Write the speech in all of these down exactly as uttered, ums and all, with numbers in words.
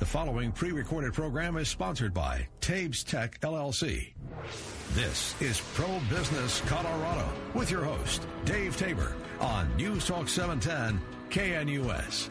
following pre-recorded program is sponsored by Tabes Tech, L L C. This is Pro Business Colorado with your host, Dave Tabor, on News Talk seven ten K N U S.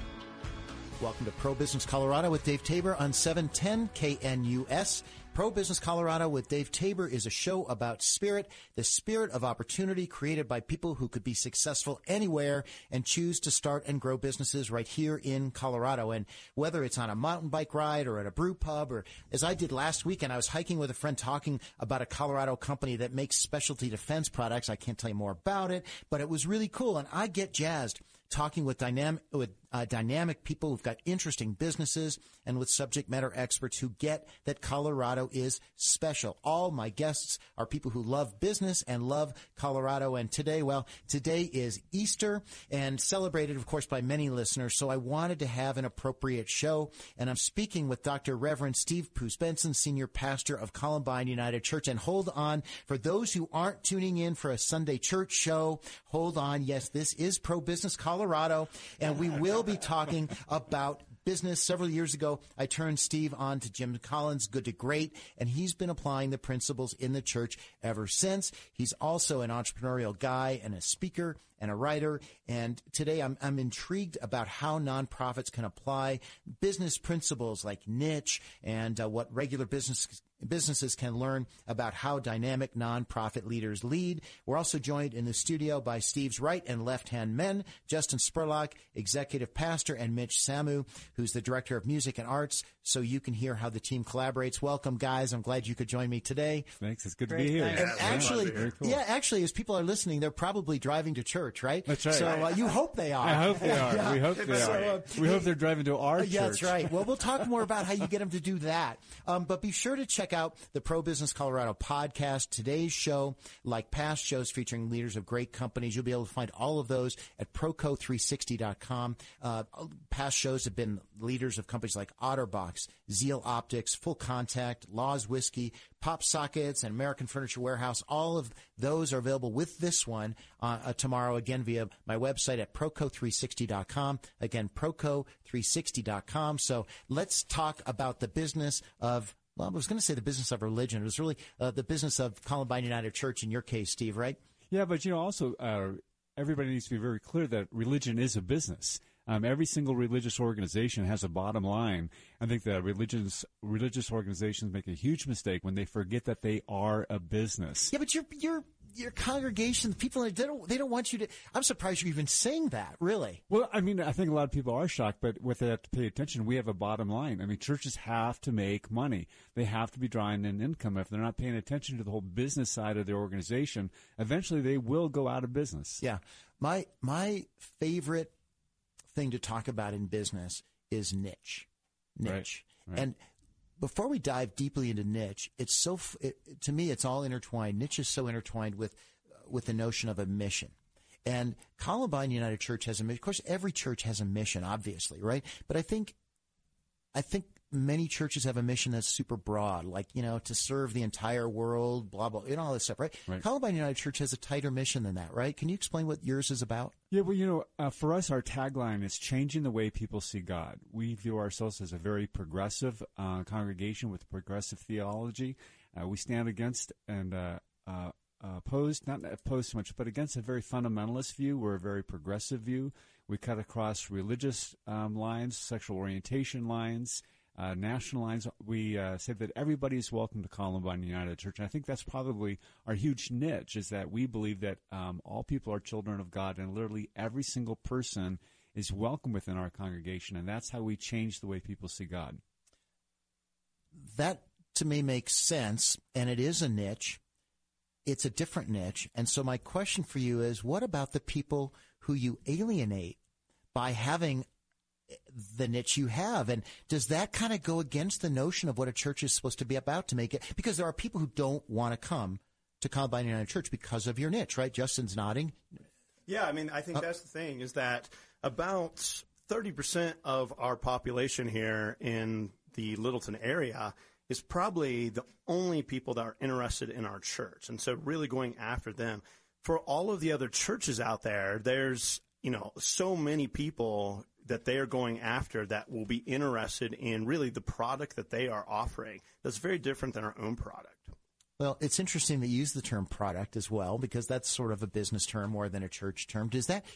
Welcome to Pro Business Colorado with Dave Tabor on seven ten K N U S. Pro Business Colorado with Dave Tabor is a show about spirit, the spirit of opportunity created by people who could be successful anywhere and choose to start and grow businesses right here in Colorado. And whether it's on a mountain bike ride or at a brew pub, or as I did last weekend, I was hiking with a friend talking about a Colorado company that makes specialty defense products. I can't tell you more about it, but it was really cool. And I get jazzed talking with dynamic, with uh, dynamic people who've got interesting businesses and with subject matter experts who get that Colorado is special. All my guests are people who love business and love Colorado. And today, well, today is Easter and celebrated, of course, by many listeners. So I wanted to have an appropriate show. And I'm speaking with Doctor Reverend Steve Poos Benson, Senior Pastor of Columbine United Church. And hold on, for those who aren't tuning in for a Sunday church show, hold on. Yes, this is Pro Business Colorado, and we will be talking about business. Several years ago, I turned Steve on to Jim Collins' Good to Great, and he's been applying the principles in the church ever since. He's also an entrepreneurial guy and a speaker and a writer. And today I'm, I'm intrigued about how nonprofits can apply business principles like niche and uh, what regular business businesses can learn about how dynamic nonprofit leaders lead. We're also joined in the studio by Steve's right and left-hand men, Justin Spurlock, executive pastor, and Mitch Samu, who's the director of music and arts, so you can hear how the team collaborates. Welcome, guys. I'm glad you could join me today. Thanks. It's good Great, to be here. And yeah, actually, cool. yeah, actually, as people are listening, they're probably driving to church, right? That's right. So uh, you hope they are. I hope they are. Yeah. We hope they so, are. Uh, we hope they're driving to our uh, church. Yeah, that's right. Well, we'll talk more about how you get them to do that. Um, but be sure to check out the Pro Business Colorado podcast. Today's show, like past shows featuring leaders of great companies, you'll be able to find all of those at proco three sixty dot com. Uh, past shows have been leaders of companies like Otterbox, Zeal Optics, Full Contact, Laws Whiskey, Pop Sockets, and American Furniture Warehouse. All of those are available with this one uh, uh, tomorrow, again, via my website at proco three sixty dot com. Again, proco three sixty dot com. So let's talk about the business of, well, I was going to say the business of religion. It was really uh, the business of Columbine United Church in your case, Steve, right? Yeah, but, you know, also uh, everybody needs to be very clear that religion is a business. Um, every single religious organization has a bottom line. I think that religions, religious organizations make a huge mistake when they forget that they are a business. Yeah, but your your your congregation, the people, they don't they don't want you to. I'm surprised you're even saying that. Really? Well, I mean, I think a lot of people are shocked, but what they have to pay attention, we have a bottom line. I mean, churches have to make money. They have to be drawing in income. If they're not paying attention to the whole business side of their organization, eventually they will go out of business. Yeah, my my favorite thing to talk about in business is niche, niche, right, right. And before we dive deeply into niche, it's so it, to me it's all intertwined. Niche is so intertwined with with the notion of a mission. And Columbine United Church has a mission. Of course, every church has a mission, obviously, right? But I think I think many churches have a mission that's super broad, like, you know, to serve the entire world, blah, blah, and all this stuff, right? right. Columbine United Church has a tighter mission than that, right? Can you explain what yours is about? Yeah, well, you know, uh, for us, our tagline is changing the way people see God. We view ourselves as a very progressive uh, congregation with progressive theology. Uh, we stand against and uh, uh, opposed, not opposed so much, but against a very fundamentalist view. We're a very progressive view. We cut across religious um, lines, sexual orientation lines, Uh, national lines. We uh, say that everybody is welcome to Columbine United Church. And I think that's probably our huge niche, is that we believe that um, all people are children of God, and literally every single person is welcome within our congregation. And that's how we change the way people see God. That, to me, makes sense, and it is a niche. It's a different niche. And so my question for you is, what about the people who you alienate by having the niche you have? And does that kind of go against the notion of what a church is supposed to be about to make it? Because there are people who don't want to come to Columbine United Church because of your niche, right? Justin's nodding. Yeah, I mean, I think uh, that's the thing, is that about thirty percent of our population here in the Littleton area is probably the only people that are interested in our church. And so really going after them. For all of the other churches out there, there's, you know, so many people that they are going after that will be interested in really the product that they are offering that's very different than our own product. Well, it's interesting that you use the term product as well, because that's sort of a business term more than a church term. Does that,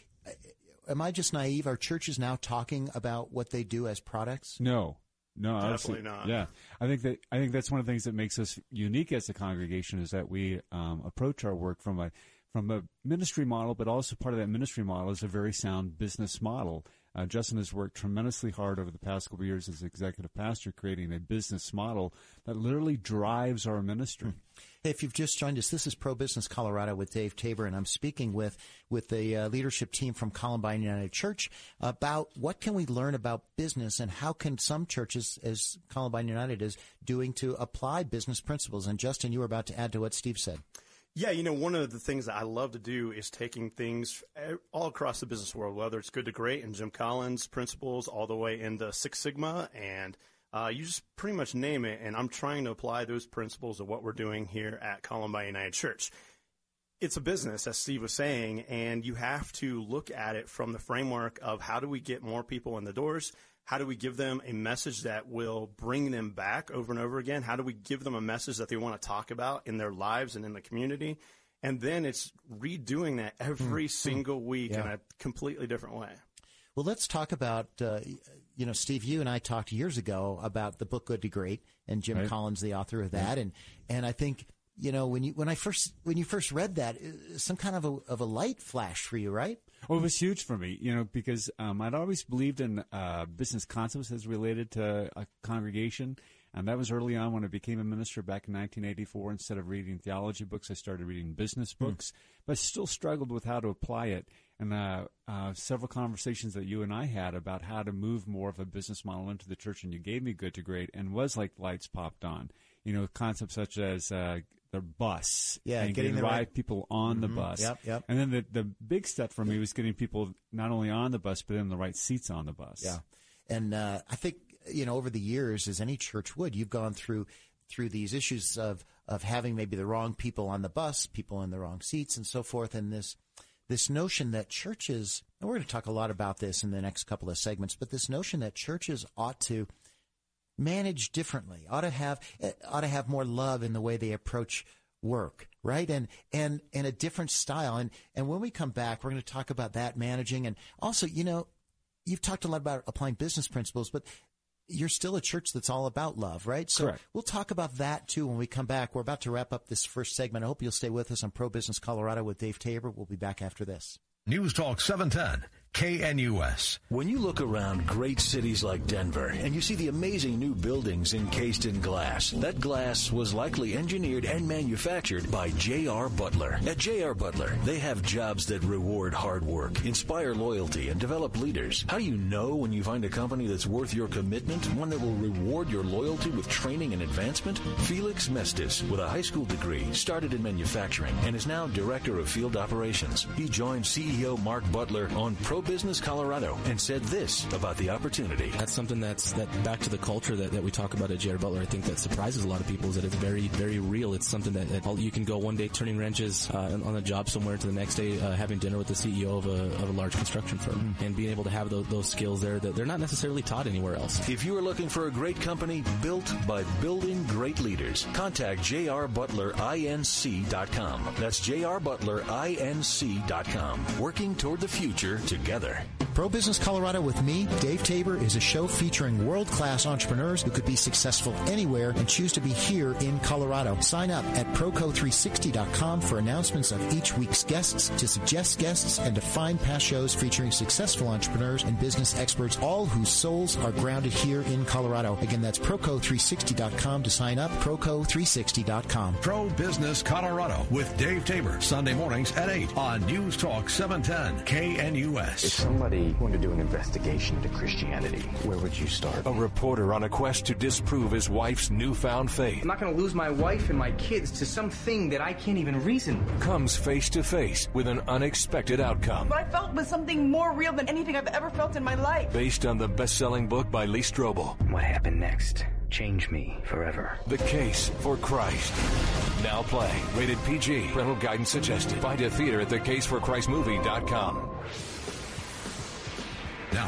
am I just naive? Are churches now talking about what they do as products? No. No, Definitely absolutely not. Yeah, I think that I think that's one of the things that makes us unique as a congregation is that we um, approach our work from a from a ministry model, but also part of that ministry model is a very sound business model. Uh, Justin has worked tremendously hard over the past couple of years as executive pastor, creating a business model that literally drives our ministry. Hey, if you've just joined us, this is Pro Business Colorado with Dave Tabor, and I'm speaking with with the uh, leadership team from Columbine United Church about what can we learn about business and how can some churches, as Columbine United is doing, to apply business principles. And Justin, you were about to add to what Steve said. Yeah, you know, one of the things that I love to do is taking things all across the business world, whether it's Good to Great and Jim Collins principles all the way into Six Sigma, and uh, you just pretty much name it, and I'm trying to apply those principles of what we're doing here at Columbine United Church. It's a business, as Steve was saying, and you have to look at it from the framework of how do we get more people in the doors? How do we give them a message that will bring them back over and over again? How do we give them a message that they want to talk about in their lives and in the community? And then it's redoing that every mm-hmm. single week yeah. in a completely different way. Well, let's talk about, uh, you know, Steve, you and I talked years ago about the book Good to Great, and Jim right. Collins, the author of that. And and I think, you know, when you when I first when you first read that, some kind of a of a light flashed for you, right? Well, it was huge for me, you know, because um, I'd always believed in uh, business concepts as related to a congregation, and that was early on when I became a minister back in nineteen eighty-four. Instead of reading theology books, I started reading business books, mm. but I still struggled with how to apply it. And uh, uh, several conversations that you and I had about how to move more of a business model into the church, and you gave me Good to Great, and was like lights popped on. You know, concepts such as uh, the bus, yeah, and getting getting the right, right people on mm-hmm. the bus. Yep, yep. And then the the big step for me was getting people not only on the bus, but in the right seats on the bus. Yeah, and uh, I think, you know, over the years, as any church would, you've gone through through these issues of of having maybe the wrong people on the bus, people in the wrong seats, and so forth, and this this notion that churches, and we're going to talk a lot about this in the next couple of segments, but this notion that churches ought to manage differently, ought to have ought to have more love in the way they approach work, right? And and and a different style. And and when we come back, we're going to talk about that, managing, and also, you know, you've talked a lot about applying business principles, but you're still a church that's all about love, right? So Correct. We'll talk about that too when we come back. We're about to wrap up this first segment. I hope you'll stay with us on Pro Business Colorado with Dave Tabor. We'll be back after this. News Talk seven ten, K N U S. When you look around great cities like Denver and you see the amazing new buildings encased in glass, that glass was likely engineered and manufactured by J R. Butler. At J R. Butler, they have jobs that reward hard work, inspire loyalty, and develop leaders. How do you know when you find a company that's worth your commitment, one that will reward your loyalty with training and advancement? Felix Mestis, with a high school degree, started in manufacturing and is now Director of Field Operations. He joined C E O Mark Butler on Pro Business Colorado and said this about the opportunity. That's something that's that back to the culture that, that we talk about at J R. Butler. I think that surprises a lot of people is that it's very, very real. It's something that, that you can go one day turning wrenches uh, on a job somewhere to the next day uh, having dinner with the C E O of a, of a large construction firm mm-hmm. and being able to have those, those skills there that they're not necessarily taught anywhere else. If you are looking for a great company built by building great leaders, contact J R Butler Inc dot com. That's J R Butler Inc dot com. Working toward the future together. Pro Business Colorado with me, Dave Tabor, is a show featuring world-class entrepreneurs who could be successful anywhere and choose to be here in Colorado. Sign up at Proco three sixty dot com for announcements of each week's guests, to suggest guests, and to find past shows featuring successful entrepreneurs and business experts, all whose souls are grounded here in Colorado. Again, that's Proco three sixty dot com to sign up, Proco three sixty dot com. Pro Business Colorado with Dave Tabor, Sunday mornings at eight on News Talk seven ten K N U S. If somebody wanted to do an investigation into Christianity, where would you start? A reporter on a quest to disprove his wife's newfound faith. I'm not going to lose my wife and my kids to something that I can't even reason. Comes face to face with an unexpected outcome. What I felt was something more real than anything I've ever felt in my life. Based on the best-selling book by Lee Strobel. What happened next changed me forever. The Case for Christ. Now play. Rated P G. Parental guidance suggested. Find a theater at the case for christ movie dot com. Now, back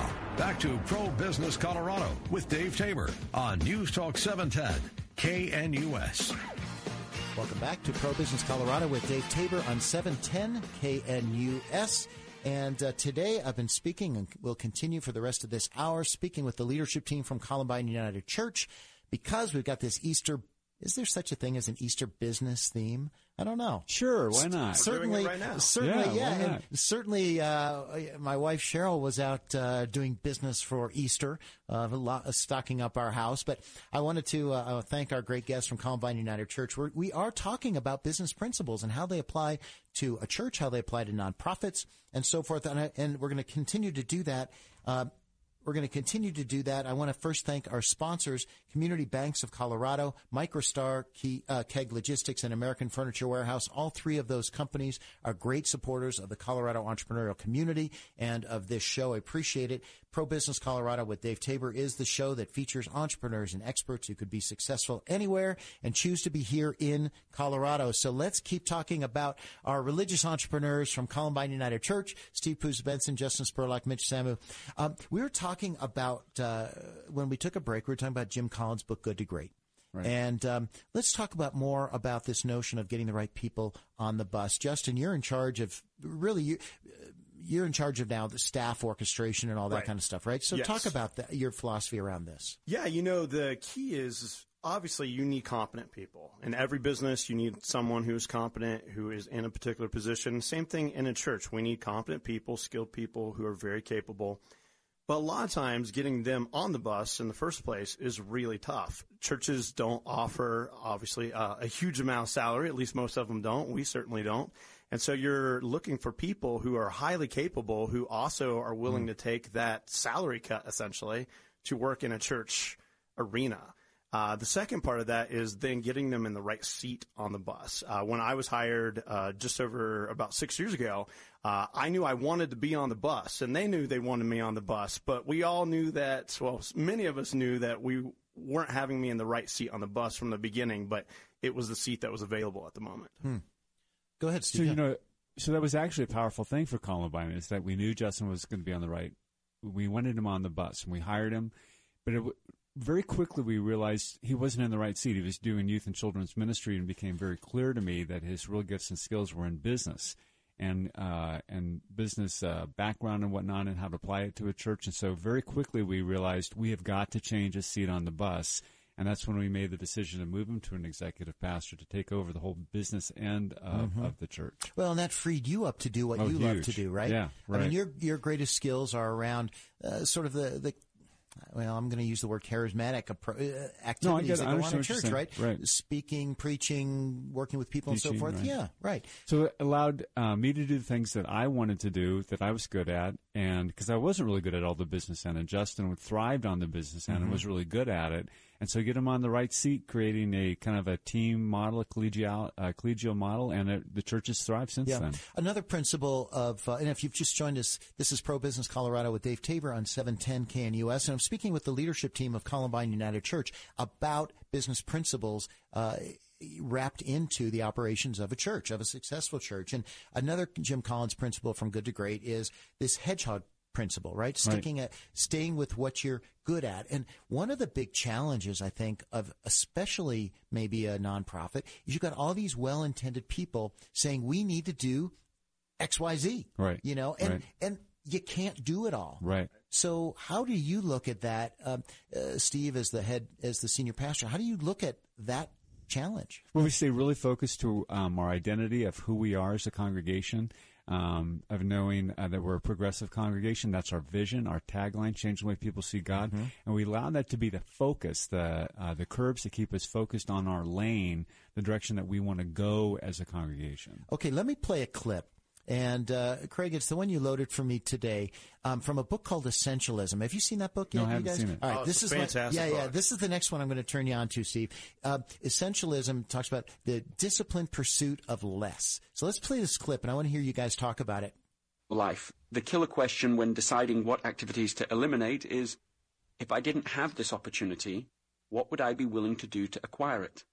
back to Pro Business Colorado with Dave Tabor on News Talk seven ten K N U S. Welcome back to Pro Business Colorado with Dave Tabor on seven ten K N U S. And uh, today I've been speaking, and will continue for the rest of this hour, speaking with the leadership team from Columbine United Church, because we've got this Easter. Is there such a thing as an Easter business theme? I don't know. Sure, why not? Certainly, right now. certainly, yeah. yeah. And certainly, uh, my wife Cheryl was out uh, doing business for Easter, uh, a lot, uh, stocking up our house. But I wanted to uh, thank our great guests from Columbine United Church. We're, we are talking about business principles and how they apply to a church, how they apply to nonprofits, and so forth. And, I, and we're going to continue to do that. Uh, We're going to continue to do that. I want to first thank our sponsors, Community Banks of Colorado, Microstar, Key, uh, Keg Logistics, and American Furniture Warehouse. All three of those companies are great supporters of the Colorado entrepreneurial community and of this show. I appreciate it. Pro Business Colorado with Dave Tabor is the show that features entrepreneurs and experts who could be successful anywhere and choose to be here in Colorado. So let's keep talking about our religious entrepreneurs from Columbine United Church, Steve Poos Benson, Justin Spurlock, Mitch Samu. Um, we were talking about, uh, when we took a break, we were talking about Jim Collins' book, Good to Great. Right. And um, let's talk about more about this notion of getting the right people on the bus. Justin, you're in charge of, really, you, you're in charge of now the staff orchestration and all that right. kind of stuff, right? So yes. talk about the, your philosophy around this. Yeah, you know, the key is obviously you need competent people. In every business, you need someone who's competent, who is in a particular position. Same thing in a church. We need competent people, skilled people who are very capable. But a lot of times getting them on the bus in the first place is really tough. Churches don't offer, obviously, uh, a huge amount of salary. At least most of them don't. We certainly don't. And so you're looking for people who are highly capable, who also are willing mm. to take that salary cut, essentially, to work in a church arena. Uh, the second part of that is then getting them in the right seat on the bus. Uh, when I was hired uh, just over about six years ago, uh, I knew I wanted to be on the bus, and they knew they wanted me on the bus. But we all knew that, well, many of us knew that we weren't having me in the right seat on the bus from the beginning, but it was the seat that was available at the moment. Hmm. Go ahead, Steve. So, you know, so that was actually a powerful thing for Columbine, is that we knew Justin was going to be on the right. We wanted him on the bus, and we hired him. But it w- very quickly we realized he wasn't in the right seat. He was doing youth and children's ministry, and it became very clear to me that his real gifts and skills were in business and uh, and business uh, background and whatnot, and how to apply it to a church. And so very quickly we realized we have got to change his seat on the bus. And that's when we made the decision to move him to an executive pastor to take over the whole business end of, mm-hmm. of the church. Well, and that freed you up to do what oh, you huge. love to do, right? Yeah, right. I mean, your your greatest skills are around uh, sort of the, the well, I'm going to use the word charismatic appro- uh, activities no, that go on in church, right? right? Speaking, preaching, working with people, Teaching, and so forth. Right. Yeah, right. So it allowed uh, me to do the things that I wanted to do, that I was good at, and because I wasn't really good at all the business end, and Justin thrived on the business end mm-hmm. and was really good at it. And so get him on the right seat, creating a kind of a team model, a collegial, uh, collegial model, and it, the church has thrived since yeah. then. Another principle of, uh, and if you've just joined us, this is Pro Business Colorado with Dave Tabor on seven ten K N U S, and I'm speaking with the leadership team of Columbine United Church about business principles uh, wrapped into the operations of a church, of a successful church. And another Jim Collins principle from Good to Great is this hedgehog principle, right? Sticking right. at, staying with what you're good at. And one of the big challenges, I think, of especially maybe a nonprofit is you've got all these well-intended people saying we need to do X, Y, Z. Right. You know, and, right. and you can't do it all. Right. So how do you look at that, um, uh, Steve, as the head, as the senior pastor? How do you look at that challenge? Well, we stay really focused to um, our identity of who we are as a congregation. Um, of knowing uh, that we're a progressive congregation. That's our vision, our tagline, change the way people see God. Mm-hmm. And we allow that to be the focus, the uh, the curbs to keep us focused on our lane, the direction that we want to go as a congregation. Okay, let me play a clip. And, uh, Craig, it's the one you loaded for me today, um, from a book called Essentialism. Have you seen that book yet? No, I haven't you guys? seen it. All right, oh, this is fantastic. What, yeah, book. yeah. This is the next one I'm going to turn you on to, Steve. Uh, Essentialism talks about the disciplined pursuit of less. So let's play this clip, and I want to hear you guys talk about it. Life. The killer question when deciding what activities to eliminate is, if I didn't have this opportunity, what would I be willing to do to acquire it?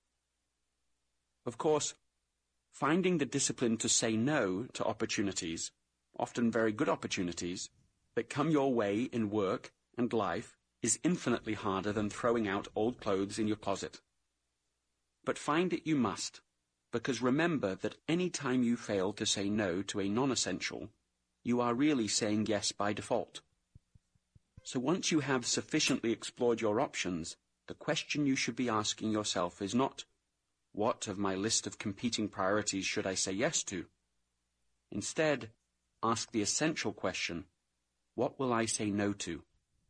Of course, finding the discipline to say no to opportunities, often very good opportunities, that come your way in work, and life is infinitely harder than throwing out old clothes in your closet. But find it you must, because remember that any time you fail to say no to a non-essential, you are really saying yes by default. So once you have sufficiently explored your options, the question you should be asking yourself is not, what of my list of competing priorities should I say yes to? Instead, ask the essential question, what will I say no to?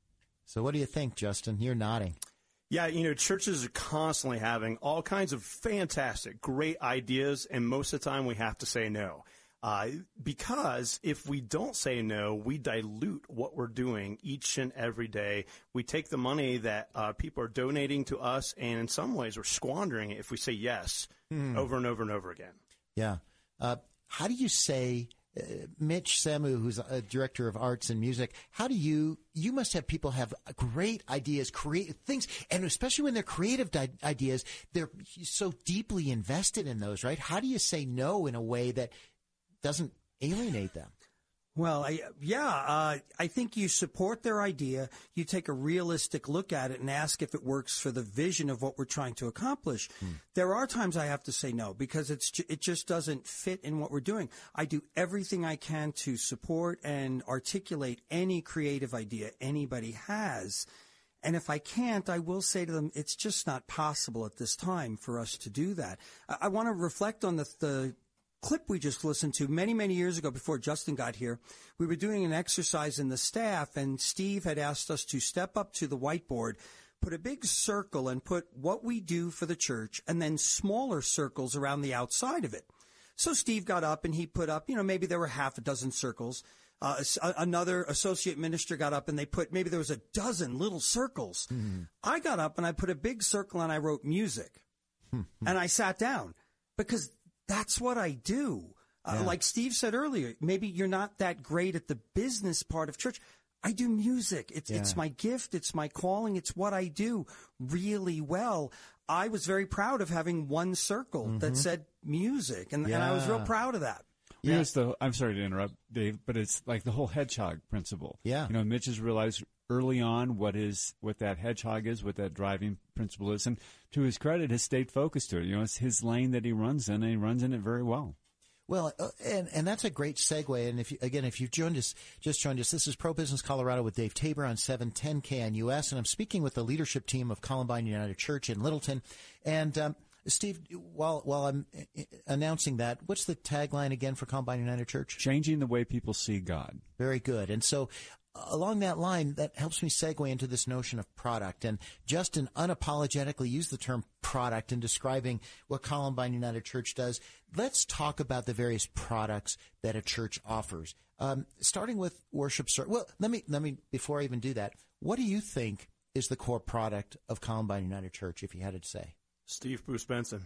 So what do you think, Justin? You're nodding. Yeah, you know, churches are constantly having all kinds of fantastic, great ideas, and most of the time we have to say no. Uh, because if we don't say no, we dilute what we're doing each and every day. We take the money that uh, people are donating to us, and in some ways we're squandering it if we say yes mm. over and over and over again. Yeah. Uh, how do you say, uh, Mitch Samu, who's a director of arts and music, how do you, you must have people have great ideas, create things, and especially when they're creative di- ideas, they're so deeply invested in those, right? How do you say no in a way that doesn't alienate them? Well, I, yeah, uh, I think you support their idea. You take a realistic look at it and ask if it works for the vision of what we're trying to accomplish. Hmm. There are times I have to say no because it's it just doesn't fit in what we're doing. I do everything I can to support and articulate any creative idea anybody has. And if I can't, I will say to them, it's just not possible at this time for us to do that. I, I want to reflect on the, the clip we just listened to many, many years ago before Justin got here. We were doing an exercise in the staff, and Steve had asked us to step up to the whiteboard, put a big circle, and put what we do for the church, and then smaller circles around the outside of it. So Steve got up, and he put up, you know, maybe there were half a dozen circles. Uh, another associate minister got up, and they put, maybe there was a dozen little circles. Mm-hmm. I got up, and I put a big circle, and I wrote music. Mm-hmm. And I sat down, because that's what I do. Uh, yeah. Like Steve said earlier, maybe you're not that great at the business part of church. I do music. It's, yeah. it's my gift. It's my calling. It's what I do really well. I was very proud of having one circle mm-hmm. that said music, and, yeah. and I was real proud of that. Yeah. You know, it's the, I'm sorry to interrupt, Dave, but it's like the whole hedgehog principle. Yeah. You know, Mitch has realized early on what is what that hedgehog is, what that driving principle is, and to his credit, has stayed focused to it. You know, it's his lane that he runs in, and he runs in it very well. Well, uh, and and that's a great segue. And if you, again, if you've joined us, just joined us, this is Pro Business Colorado with Dave Tabor on seven ten K N U S, and I'm speaking with the leadership team of Columbine United Church in Littleton. And um, Steve, while while I'm announcing that, what's the tagline again for Columbine United Church? Changing the way people see God. Very good. And so along that line, that helps me segue into this notion of product. And Justin unapologetically used the term product in describing what Columbine United Church does. Let's talk about the various products that a church offers. Um, starting with worship service. Well, let me, let me, before I even do that, what do you think is the core product of Columbine United Church, if you had to say? Steve Bruce Benson.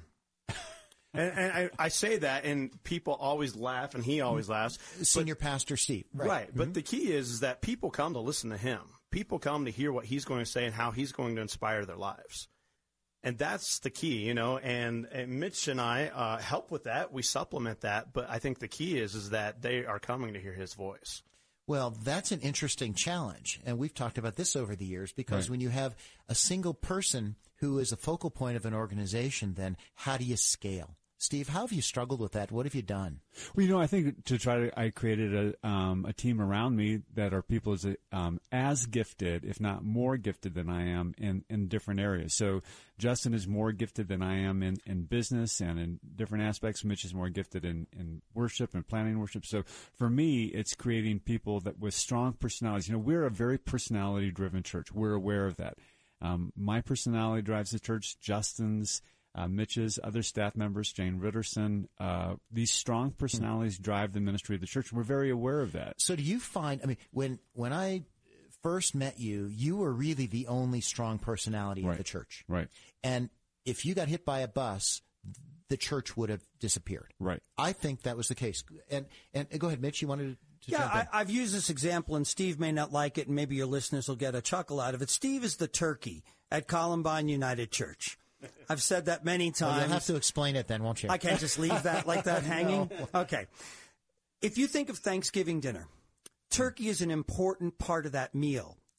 And, and I, I say that, and people always laugh, and he always laughs. Senior but, Pastor Steve. Right. right. Mm-hmm. But the key is, is that people come to listen to him. People come to hear what he's going to say and how he's going to inspire their lives. And that's the key, you know, and, and Mitch and I uh, help with that. We supplement that. But I think the key is, is that they are coming to hear his voice. Well, that's an interesting challenge, and we've talked about this over the years, because right. when you have a single person who is a focal point of an organization, then how do you scale? Steve, how have you struggled with that? What have you done? Well, you know, I think to try to, I created a um, a team around me that are people as um, as gifted, if not more gifted than I am in, in different areas. So Justin is more gifted than I am in, in business and in different aspects. Mitch is more gifted in, in worship and planning worship. So for me, it's creating people that with strong personalities. You know, we're a very personality-driven church. We're aware of that. Um, my personality drives the church. Justin's, Uh, Mitch's, other staff members, Jane Ritterson, uh, these strong personalities drive the ministry of the church. We're very aware of that. So do you find, I mean, when when I first met you, you were really the only strong personality right. in the church. Right. And if you got hit by a bus, the church would have disappeared. Right. I think that was the case. And and go ahead, Mitch, you wanted to Yeah, jump in. I, I've used this example, and Steve may not like it, and maybe your listeners will get a chuckle out of it. Steve is the turkey at Columbine United Church. I've said that many times. Well, you'll have to explain it then, won't you? I can't just leave that like that hanging? No. Okay. If you think of Thanksgiving dinner, turkey is an important part of that meal.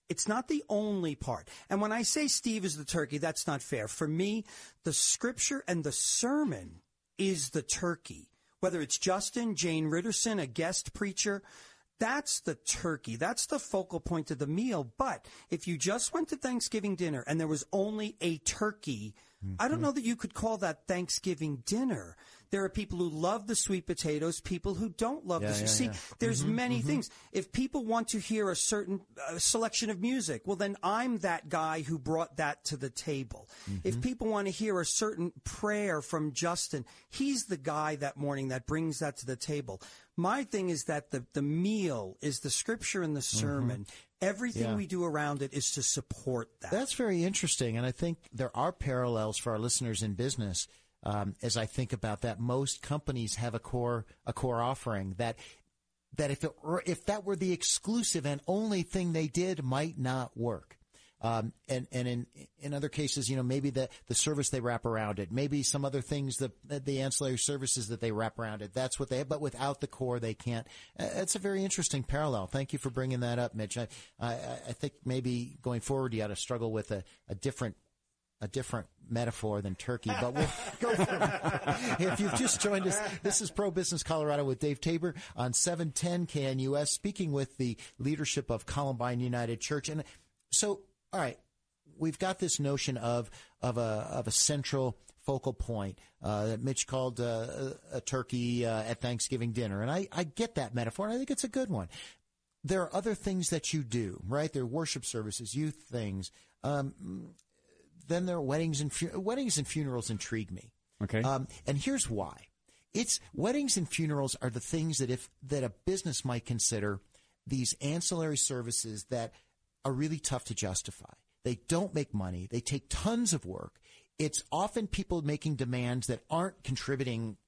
It's not the only part. And when I say Steve is the turkey, that's not fair. For me, the scripture and the sermon is the turkey. Whether it's Justin, Jane Ritterson, a guest preacher, that's the turkey. That's the focal point of the meal. But if you just went to Thanksgiving dinner and there was only a turkey, mm-hmm. I don't know that you could call that Thanksgiving dinner. There are people who love the sweet potatoes, people who don't love yeah, the yeah, See, yeah. there's mm-hmm, many mm-hmm. things. If people want to hear a certain uh, selection of music, well, then I'm that guy who brought that to the table. Mm-hmm. If people want to hear a certain prayer from Justin, he's the guy that morning that brings that to the table. My thing is that the, the meal is the scripture and the sermon. Mm-hmm. Everything yeah. we do around it is to support that. That's very interesting, and I think there are parallels for our listeners in business. Um, as I think about that, most companies have a core a core offering that that if it were, if that were the exclusive and only thing they did might not work. Um, and and in in other cases, you know, maybe the the service they wrap around it, maybe some other things, the the ancillary services that they wrap around it. That's what they have, but without the core, they can't. Uh, it's a very interesting parallel. Thank you for bringing that up, Mitch. I I, I think maybe going forward, you ought to struggle with a, a different. a different metaphor than turkey, but we'll go for it. If you've just joined us, this is Pro Business Colorado with Dave Tabor on seven ten K N U S, speaking with the leadership of Columbine United Church. And so, all right, we've got this notion of of a of a central focal point uh, that Mitch called uh, a, a turkey uh, at Thanksgiving dinner, and I, I get that metaphor, and I think it's a good one. There are other things that you do, right? There are worship services, youth things. Um, Then there are weddings and fu- weddings and funerals intrigue me. Okay. Um, and here's why: it's weddings and funerals are the things that if that a business might consider these ancillary services that are really tough to justify. They don't make money. They take tons of work. It's often people making demands that aren't contributing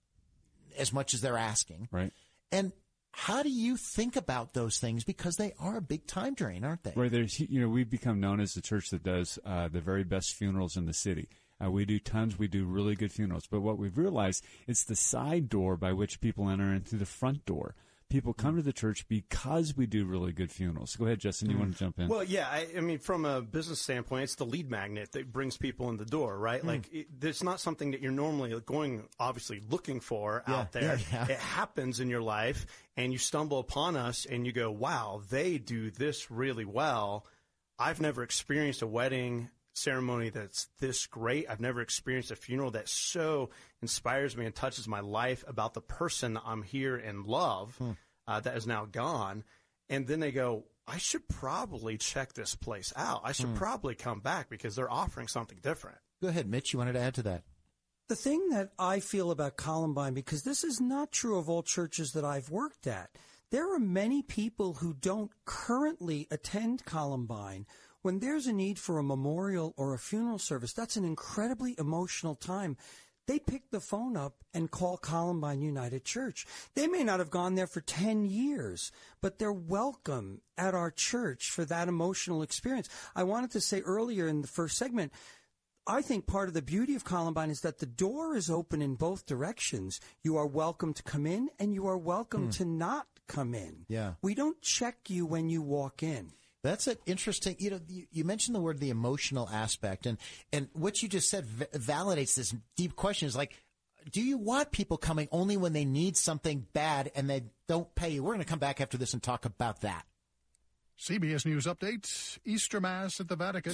as much as they're asking. Right. And how do you think about those things? Because they are a big time drain, aren't they? Right. There's, you know, we've become known as the church that does uh, the very best funerals in the city. Uh, we do tons. We do really good funerals. But what we've realized, it's the side door by which people enter into the front door. People come to the church because we do really good funerals. Go ahead, Justin. You mm. want to jump in? Well, yeah. I, I mean, from a business standpoint, it's the lead magnet that brings people in the door, right? Mm. Like, it, it's not something that you're normally going, obviously, looking for yeah, out there. Yeah, yeah. It happens in your life, and you stumble upon us, and you go, wow, they do this really well. I've never experienced a wedding ceremony that's this great. I've never experienced a funeral that so inspires me and touches my life about the person I'm here and love hmm. uh, that is now gone. And then they go, I should probably check this place out. I should hmm. probably come back because they're offering something different. Go ahead, Mitch. You wanted to add to that? The thing that I feel about Columbine, because this is not true of all churches that I've worked at, there are many people who don't currently attend Columbine. When there's a need for a memorial or a funeral service, that's an incredibly emotional time. They pick the phone up and call Columbine United Church. They may not have gone there for ten years, but they're welcome at our church for that emotional experience. I wanted to say earlier in the first segment, I think part of the beauty of Columbine is that the door is open in both directions. You are welcome to come in, and you are welcome hmm. to not come in. Yeah. We don't check you when you walk in. That's an interesting, you know, you, you mentioned the word the emotional aspect, and, and what you just said v- validates this deep question is like, do you want people coming only when they need something bad and they don't pay you? We're going to come back after this and talk about that. C B S News Update, Easter Mass at the Vatican.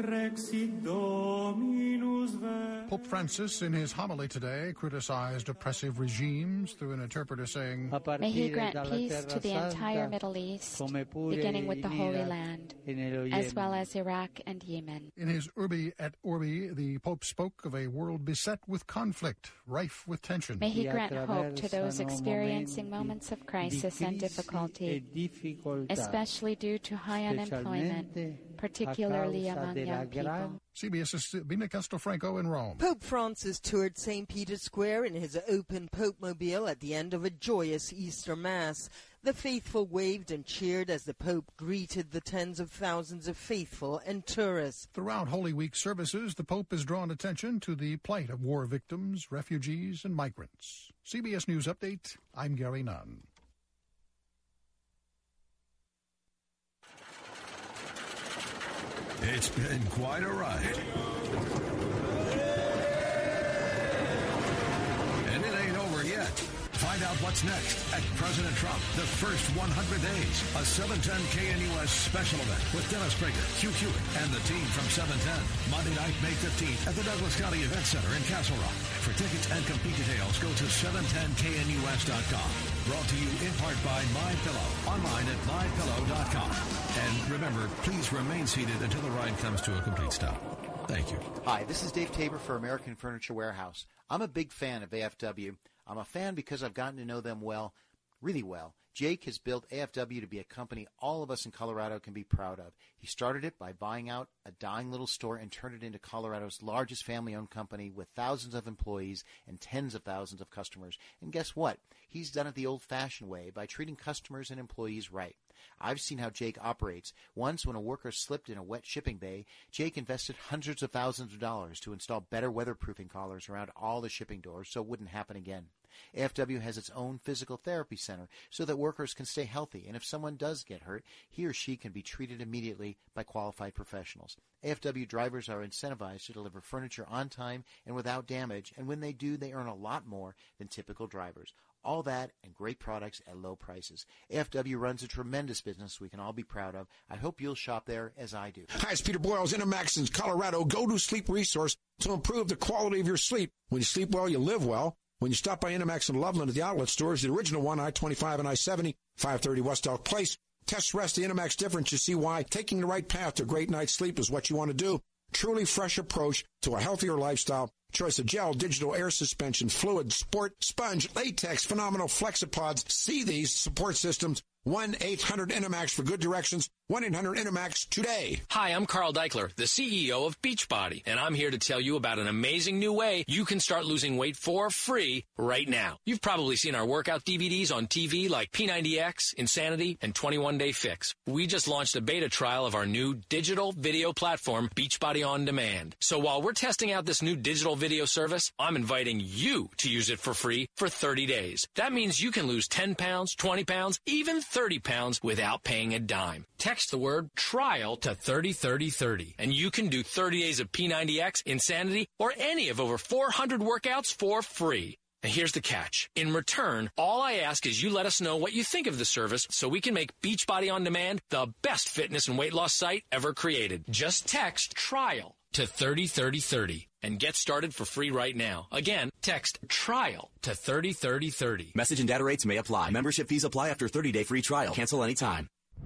Pope Francis, in his homily today, criticized oppressive regimes through an interpreter saying, May he grant peace to the entire Middle East, beginning with the Holy Land, as well as Iraq and Yemen. In his Urbi et Orbi, the Pope spoke of a world beset with conflict, rife with tension. May he grant hope to those experiencing moments of crisis and difficulty, especially due to high unemployment, particularly among young people. CBS's Bina Castelfranco in Rome. Pope Francis toured Saint Peter's Square in his open Pope-mobile at the end of a joyous Easter Mass. The faithful waved and cheered as the Pope greeted the tens of thousands of faithful and tourists. Throughout Holy Week services, the Pope has drawn attention to the plight of war victims, refugees, and migrants. C B S News Update, I'm Gary Nunn. It's been quite a ride. And it ain't over yet. Find out what's next at President Trump, the first one hundred days, a seven ten K N U S special event with Dennis Prager, Hugh Hewitt, and the team from seven ten. Monday night, May fifteenth at the Douglas County Event Center in Castle Rock. For tickets and complete details, go to seven ten K N U S dot com. Brought to you in part by MyPillow, online at my pillow dot com. And remember, please remain seated until the ride comes to a complete stop. Thank you. Hi, this is Dave Tabor for American Furniture Warehouse. I'm a big fan of A F W. I'm a fan because I've gotten to know them well, really well. Jake has built A F W to be a company all of us in Colorado can be proud of. He started it by buying out a dying little store and turned it into Colorado's largest family-owned company with thousands of employees and tens of thousands of customers. And guess what? He's done it the old-fashioned way by treating customers and employees right. I've seen how Jake operates. Once, when a worker slipped in a wet shipping bay, Jake invested hundreds of thousands of dollars to install better weatherproofing collars around all the shipping doors so it wouldn't happen again. A F W has its own physical therapy center so that workers can stay healthy, and if someone does get hurt, he or she can be treated immediately by qualified professionals. A F W drivers are incentivized to deliver furniture on time and without damage, and when they do, they earn a lot more than typical drivers. All that and great products at low prices. A F W runs a tremendous business we can all be proud of. I hope you'll shop there as I do. Hi, it's Peter Boyles, Intermax's Colorado go-to sleep resource to improve the quality of your sleep. When you sleep well, you live well. When you stop by Intermax in Loveland at the outlet stores, the original one, I twenty-five and I seventy, five thirty West Elk Place. Test rest the Intermax difference. You see why taking the right path to a great night's sleep is what you want to do. Truly fresh approach to a healthier lifestyle. Choice of gel, digital air suspension, fluid, sport, sponge, latex, phenomenal Flexipods. See these support systems. one eight hundred Intermax for good directions. one eight hundred Intermax today. Hi, I'm Carl Deichler, the C E O of Beachbody, and I'm here to tell you about an amazing new way you can start losing weight for free right now. You've probably seen our workout D V Ds on T V like P ninety X, Insanity, and twenty-one day Fix. We just launched a beta trial of our new digital video platform, Beachbody On Demand. So while we're testing out this new digital video service, I'm inviting you to use it for free for thirty days. That means you can lose ten pounds, twenty pounds, even thirty pounds without paying a dime. Text the word trial to thirty thirty thirty, and you can do thirty days of P ninety X, Insanity, or any of over four hundred workouts for free. And here's the catch. In return, all I ask is you let us know what you think of the service so we can make Beachbody On Demand the best fitness and weight loss site ever created. Just text trial to thirty thirty thirty and get started for free right now. Again, text trial to thirty thirty thirty. Message and data rates may apply. Membership fees apply after thirty day free trial. Cancel anytime.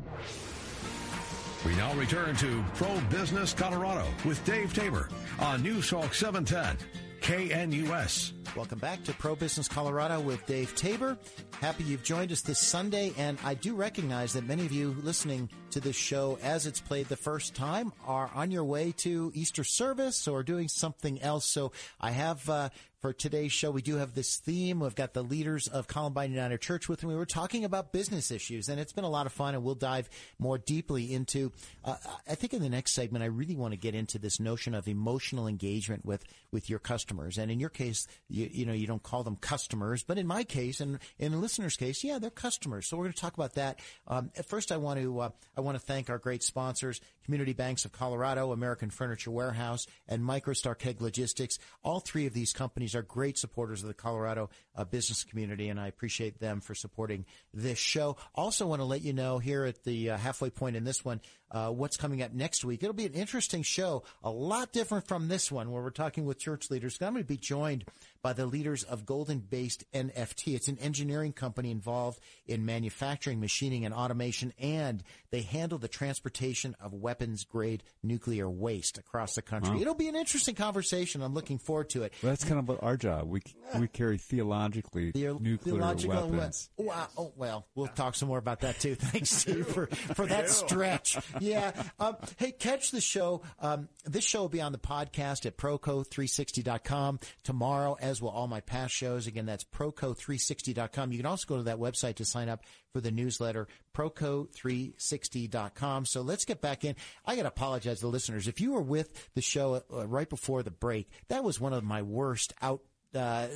We now return to Pro Business Colorado with Dave Tabor on News Talk seven ten K N U S. Welcome back to Pro Business Colorado with Dave Tabor. Happy you've joined us this Sunday, and I do recognize that many of you listening to this show as it's played the first time are on your way to Easter service or doing something else. So I have, uh, for today's show, we do have this theme. We've got the leaders of Columbine United Church with me. We were talking about business issues, and it's been a lot of fun, and we'll dive more deeply into, uh, I think in the next segment, I really want to get into this notion of emotional engagement with, with your customers. And in your case, you, you know, you don't call them customers, but in my case, and in the listener's case, yeah, they're customers. So we're going to talk about that. Um, at first, I want to, uh, I want to thank our great sponsors, Community Banks of Colorado, American Furniture Warehouse, and MicroStar Keg Logistics. All three of these companies are great supporters of the Colorado uh, business community, and I appreciate them for supporting this show. Also want to let you know here at the uh, halfway point in this one, uh, what's coming up next week. It'll be an interesting show, a lot different from this one where we're talking with church leaders. I'm going to be joined by the leaders of Golden-based N F T. It's an engineering company involved in manufacturing, machining, and automation, and they handle the transportation of weapons-grade nuclear waste across the country. Wow. It'll be an interesting conversation. I'm looking forward to it. Well, that's kind of our job. We we carry theologically The- nuclear theological weapons. we- Wow. Oh, well, we'll talk some more about that, too. Thanks, Steve, for, for that stretch. Yeah. Um, hey, catch the show. Um, this show will be on the podcast at proco three sixty dot com tomorrow, as will all my past shows. Again, that's proco three sixty dot com. You can also go to that website to sign up for the newsletter, proco three sixty dot com. So let's get back in. I got to apologize to the listeners. If you were with the show uh, right before the break, that was one of my worst out uh,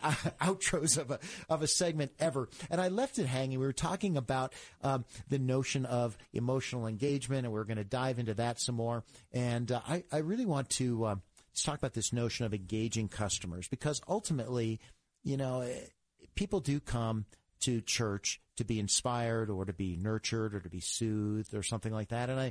outros of a of a segment ever, and I left it hanging. We were talking about um, the notion of emotional engagement, and we're going to dive into that some more. And uh, I I really want to uh, talk about this notion of engaging customers, because ultimately, you know, people do come to church to be inspired or to be nurtured or to be soothed or something like that. And I,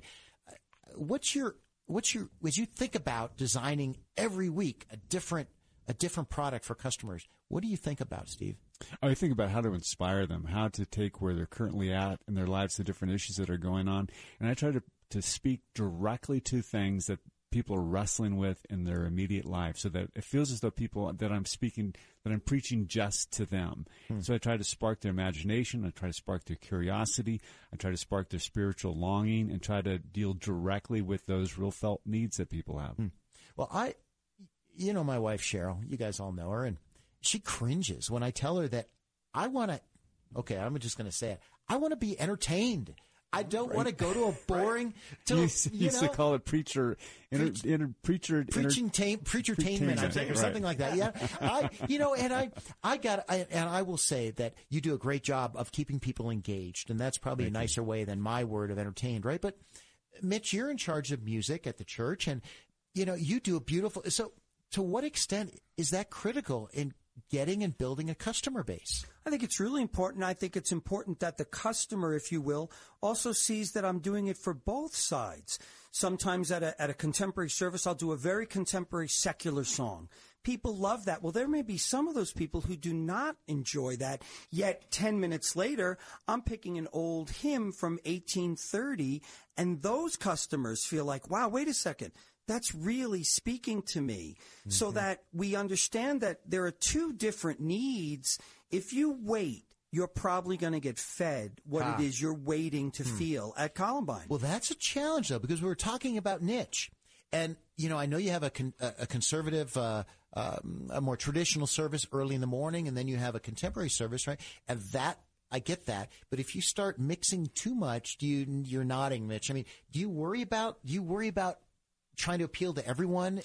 what's your what's your as you think about designing every week a different a different product for customers, what do you think about, Steve? I think about how to inspire them, how to take where they're currently at in their lives, the different issues that are going on. And I try to, to speak directly to things that people are wrestling with in their immediate life, so that it feels as though people that I'm speaking, that I'm preaching just to them. Hmm. So I try to spark their imagination. I try to spark their curiosity. I try to spark their spiritual longing and try to deal directly with those real felt needs that people have. Hmm. Well, I, you know, my wife, Cheryl, you guys all know her, and she cringes when I tell her that I want to, okay, I'm just going to say it. I want to be entertained. I don't right. want to go to a boring. Right. To, you used, you used to call it preacher, inter, Preach, inter, preacher, preaching, tame, preachertainment, I think, or right. something like that. Yeah, I, you know, and I, I got, I, and I will say that you do a great job of keeping people engaged, and that's probably Thank a nicer you. way than my word of entertained, right? But Mitch, you're in charge of music at the church, and you know, you do a beautiful. So, to what extent is that critical in getting and building a customer base? I think it's really important. I think it's important that the customer, if you will, also sees that I'm doing it for both sides. Sometimes at a, at a contemporary service, I'll do a very contemporary secular song. People love that. Well, there may be some of those people who do not enjoy that, yet ten minutes later, I'm picking an old hymn from eighteen thirty, and those customers feel like, wow, wait a second. That's really speaking to me, mm-hmm. so that we understand that there are two different needs. If you wait, you're probably going to get fed what ah. it is you're waiting to hmm. feel at Columbine. Well, that's a challenge, though, because we were talking about niche. And, you know, I know you have a, con- a conservative, uh, um, a more traditional service early in the morning, and then you have a contemporary service, right? And that, I get that. But if you start mixing too much, do you, you're nodding, Mitch. I mean, do you worry about, do you worry about trying to appeal to everyone?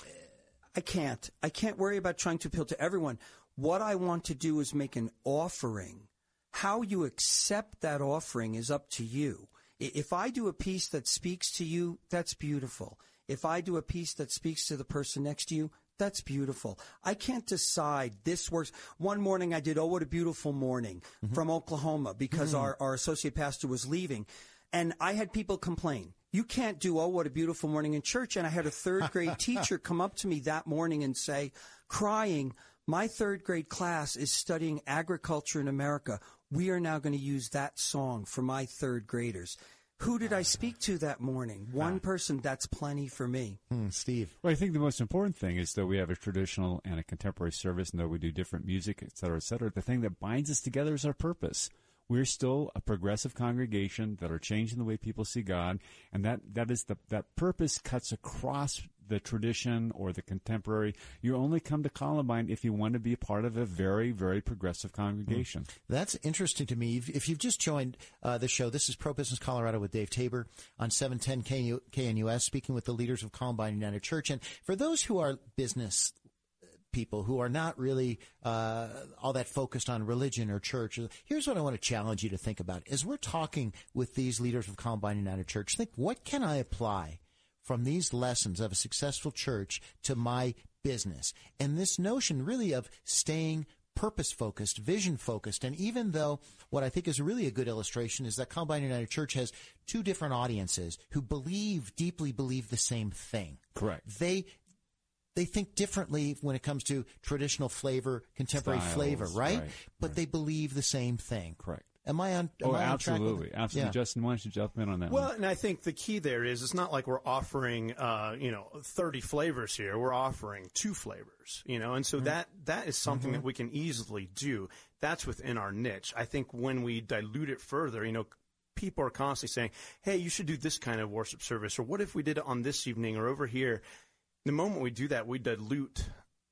I can't. I can't worry about trying to appeal to everyone. What I want to do is make an offering. How you accept that offering is up to you. If I do a piece that speaks to you, that's beautiful. If I do a piece that speaks to the person next to you, that's beautiful. I can't decide this works. One morning I did Oh, What a Beautiful Morning mm-hmm. from Oklahoma because mm-hmm. our, our associate pastor was leaving. And I had people complain. You can't do Oh, What a Beautiful Morning in church. And I had a third grade teacher come up to me that morning and say, crying, my third grade class is studying agriculture in America. We are now going to use that song for my third graders. Who did I speak to that morning? One person. That's plenty for me. Hmm, Steve. Well, I think the most important thing is that we have a traditional and a contemporary service, and that we do different music, et cetera, et cetera. The thing that binds us together is our purpose. We're still a progressive congregation that are changing the way people see God, and that, that is the that purpose cuts across the tradition or the contemporary. You only come to Columbine if you want to be a part of a very, very progressive congregation. Mm. That's interesting to me. If, if you've just joined uh, the show, this is Pro Business Colorado with Dave Tabor on seven ten K N U S, speaking with the leaders of Columbine United Church. And for those who are business people who are not really uh, all that focused on religion or church, here's what I want to challenge you to think about. As we're talking with these leaders of Columbine United Church, think, what can I apply from these lessons of a successful church to my business? And this notion really of staying purpose-focused, vision-focused. And even though what I think is really a good illustration is that Columbine United Church has two different audiences who believe, deeply believe the same thing. Correct. They They think differently when it comes to traditional flavor, contemporary Styles, flavor, right? right but right. they believe the same thing. Correct. Am I on? Am oh, I on absolutely, track absolutely. Yeah. Justin, why don't you jump in on that? Well, one? and I think the key there is it's not like we're offering, uh, you know, thirty flavors here. We're offering two flavors, you know, and so mm-hmm. that that is something mm-hmm. that we can easily do. That's within our niche. I think when we dilute it further, you know, people are constantly saying, "Hey, you should do this kind of worship service," or "What if we did it on this evening or over here?" The moment we do that, we dilute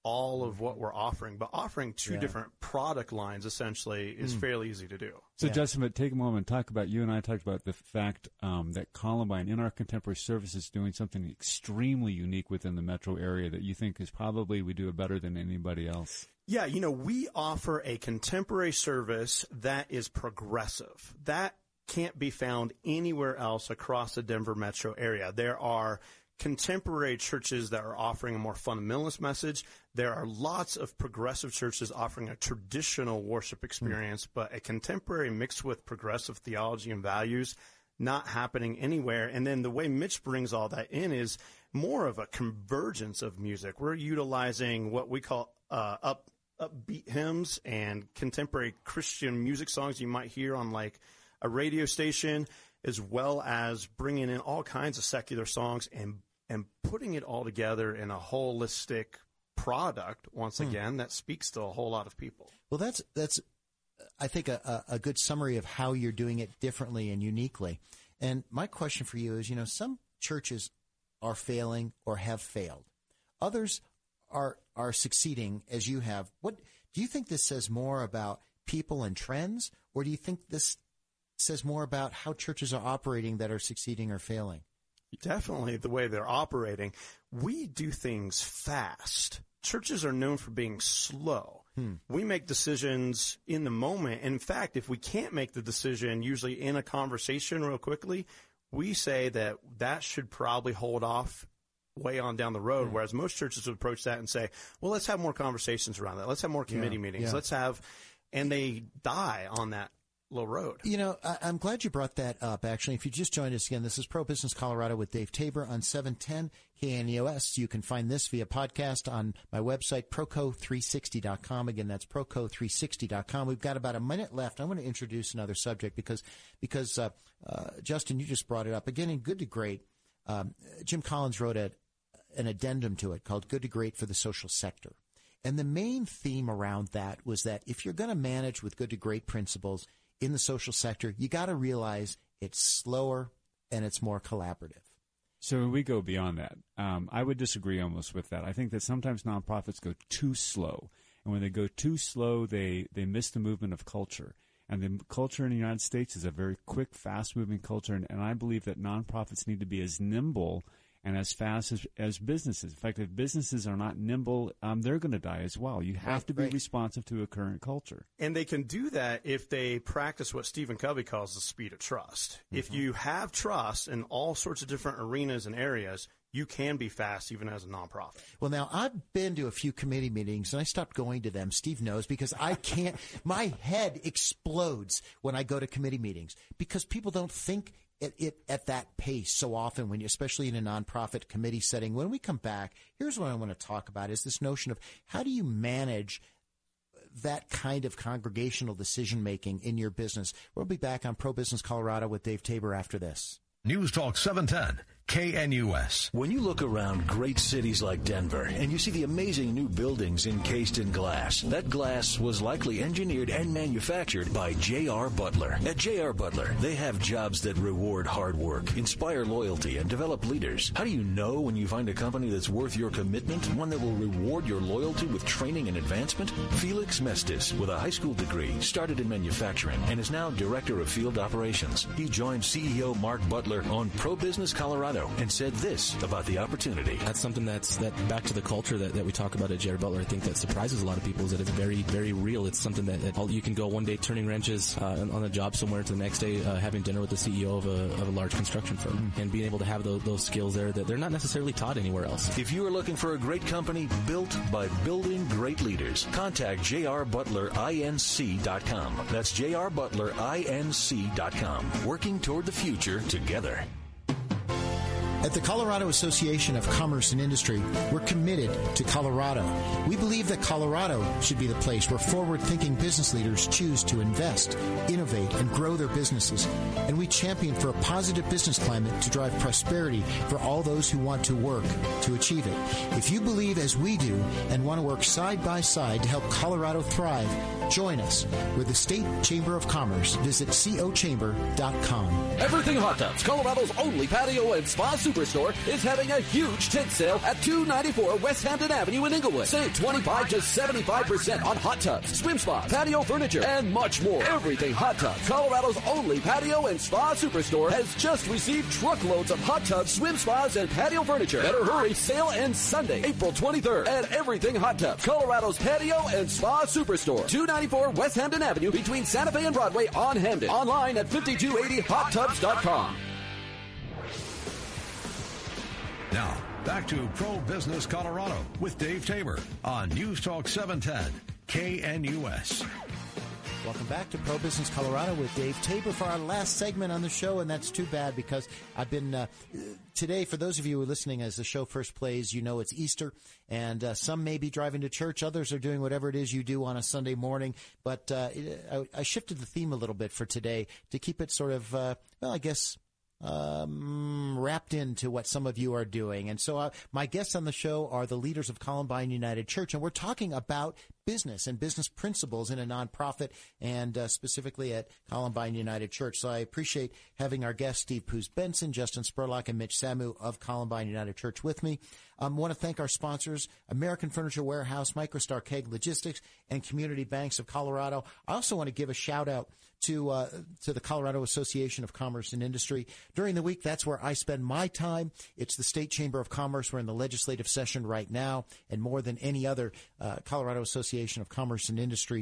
all of what we're offering, but offering two Yeah. different product lines essentially is Mm. fairly easy to do. So, Justin, but take a moment and talk about, you and I talked about the fact um, that Columbine, in our contemporary service, is doing something extremely unique within the metro area that you think is probably we do it better than anybody else. Yeah, you know, we offer a contemporary service that is progressive. That can't be found anywhere else across the Denver metro area. There are contemporary churches that are offering a more fundamentalist message. There are lots of progressive churches offering a traditional worship experience, mm. but a contemporary mixed with progressive theology and values not happening anywhere. And then the way Mitch brings all that in is more of a convergence of music. We're utilizing what we call uh, up upbeat hymns and contemporary Christian music songs you might hear on like a radio station, as well as bringing in all kinds of secular songs and and putting it all together in a holistic product, once Hmm. again, that speaks to a whole lot of people. Well, that's, that's I think, a, a good summary of how you're doing it differently and uniquely. And my question for you is, you know, some churches are failing or have failed. Others are are succeeding as you have. What do you think this says more about people and trends, or do you think this says more about how churches are operating that are succeeding or failing? Definitely the way they're operating. We do things fast. Churches are known for being slow. Hmm. We make decisions in the moment. In fact, if we can't make the decision usually in a conversation real quickly, we say that that should probably hold off way on down the road, Hmm. whereas most churches would approach that and say, well, let's have more conversations around that. Let's have more committee Yeah, meetings. yeah. Let's have, and they die on that low road. You know, I, I'm glad you brought that up, actually. If you just joined us again, this is Pro Business Colorado with Dave Tabor on seven ten K N U S. You can find this via podcast on my website, proco three sixty dot com. Again, that's proco three sixty dot com. We've got about a minute left. I want to introduce another subject because, because uh, uh, Justin, you just brought it up. Again, in Good to Great, um, Jim Collins wrote a, an addendum to it called Good to Great for the Social Sector. And the main theme around that was that if you're going to manage with Good to Great principles in the social sector, you got to realize it's slower and it's more collaborative. So we go beyond that. Um, I would disagree almost with that. I think that sometimes nonprofits go too slow. And when they go too slow, they, they miss the movement of culture. And the culture in the United States is a very quick, fast-moving culture. And, and I believe that nonprofits need to be as nimble and as fast as, as businesses. In fact, if businesses are not nimble, um, they're going to die as well. You have Right, to be right. responsive to a current culture. And they can do that if they practice what Stephen Covey calls the speed of trust. Mm-hmm. If you have trust in all sorts of different arenas and areas, you can be fast even as a nonprofit. Well, now, I've been to a few committee meetings, and I stopped going to them. Steve knows, because I can't – my head explodes when I go to committee meetings because people don't think it, it at that pace so often, when you, especially in a nonprofit committee setting. When we come back, here's what I want to talk about is this notion of how do you manage that kind of congregational decision-making in your business. We'll be back on Pro Business Colorado with Dave Tabor after this. News Talk seven ten, K N U S. When you look around great cities like Denver and you see the amazing new buildings encased in glass, that glass was likely engineered and manufactured by J R. Butler. At J R. Butler, they have jobs that reward hard work, inspire loyalty, and develop leaders. How do you know when you find a company that's worth your commitment, one that will reward your loyalty with training and advancement? Felix Mestis, with a high school degree, started in manufacturing and is now Director of Field Operations. He joined C E O Mark Butler on Pro Business Colorado and said this about the opportunity. That's something that's that back to the culture that, that we talk about at J R. Butler. I think that surprises a lot of people is that it's very, very real. It's something that, that you can go one day turning wrenches uh, on a job somewhere to the next day uh, having dinner with the C E O of a, of a large construction firm mm-hmm. and being able to have those, those skills there that they're not necessarily taught anywhere else. If you are looking for a great company built by building great leaders, contact J R Butler Inc dot com. That's J R Butler Inc dot com. Working toward the future together. At the Colorado Association of Commerce and Industry, we're committed to Colorado. We believe that Colorado should be the place where forward-thinking business leaders choose to invest, innovate, and grow their businesses. And we champion for a positive business climate to drive prosperity for all those who want to work to achieve it. If you believe as we do and want to work side by side to help Colorado thrive, join us with the State Chamber of Commerce. Visit co chamber dot com. Everything Hot Tubs, Colorado's only patio and spa Superstore is having a huge tent sale at two ninety-four West Hampton Avenue in Inglewood. Save twenty-five to seventy-five percent on hot tubs, swim spas, patio furniture, and much more. Everything hot tubs. Colorado's only patio and spa superstore has just received truckloads of hot tubs, swim spas, and patio furniture. Better hurry. Sale ends Sunday, April twenty-third at Everything Hot Tubs. Colorado's patio and spa superstore. two ninety-four West Hampton Avenue between Santa Fe and Broadway on Hamden. Online at fifty-two eighty hot tubs dot com. Now, back to Pro Business Colorado with Dave Tabor on News Talk seven ten K N U S. Welcome back to Pro Business Colorado with Dave Tabor for our last segment on the show, and that's too bad because I've been uh, today, for those of you who are listening as the show first plays, you know it's Easter, and uh, some may be driving to church, others are doing whatever it is you do on a Sunday morning, but uh, I, I shifted the theme a little bit for today to keep it sort of, uh, well, I guess, um, wrapped into what some of you are doing. And so uh, my guests on the show are the leaders of Columbine United Church, and we're talking about business and business principles in a nonprofit, and uh, specifically at Columbine United Church. So I appreciate having our guests, Steve Poos Benson, Justin Spurlock, and Mitch Samu of Columbine United Church with me. I um, want to thank our sponsors, American Furniture Warehouse, MicroStar Keg Logistics, and Community Banks of Colorado. I also want to give a shout-out to uh, to the Colorado Association of Commerce and Industry. During the week, that's where I spend my time. It's the State Chamber of Commerce. We're in the legislative session right now, and more than any other, uh, Colorado Association of Commerce and Industry